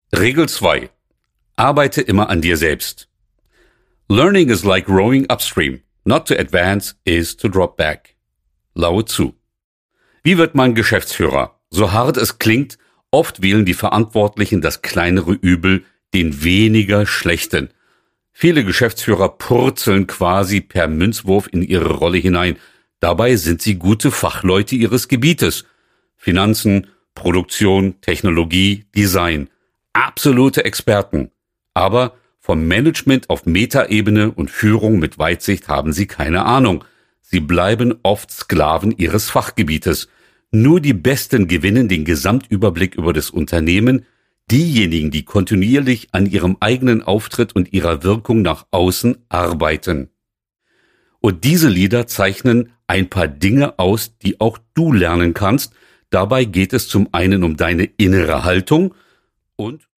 Regel 2. Arbeite immer an dir selbst. Learning is like rowing upstream. Not to advance is to drop back. Lao Tzu. Wie wird man Geschäftsführer? So hart es klingt, oft wählen die Verantwortlichen das kleinere Übel, den weniger schlechten. Viele Geschäftsführer purzeln quasi per Münzwurf in ihre Rolle hinein. Dabei sind sie gute Fachleute ihres Gebietes. Finanzen, Produktion, Technologie, Design. Absolute Experten. Aber vom Management auf Metaebene und Führung mit Weitsicht haben sie keine Ahnung. Sie bleiben oft Sklaven ihres Fachgebietes. Nur die Besten gewinnen den Gesamtüberblick über das Unternehmen. Diejenigen, die kontinuierlich an ihrem eigenen Auftritt und ihrer Wirkung nach außen arbeiten. Und diese Leader zeichnen ein paar Dinge aus, die auch du lernen kannst. Dabei geht es zum einen um deine innere Haltung und